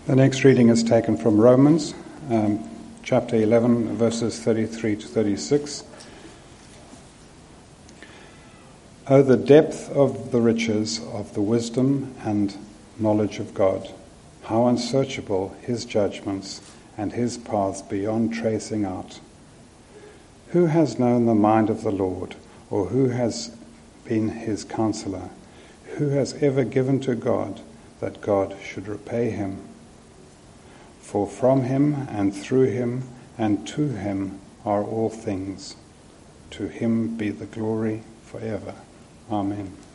The next reading is taken from Romans, chapter 11, verses 33 to 36. Oh, the depth of the riches of the wisdom and knowledge of God! How unsearchable his judgments and his paths beyond tracing out! Who has known the mind of the Lord, or who has been his counselor? Who has ever given to God that God should repay him? For from him and through him and to him are all things. To him be the glory forever. Amen.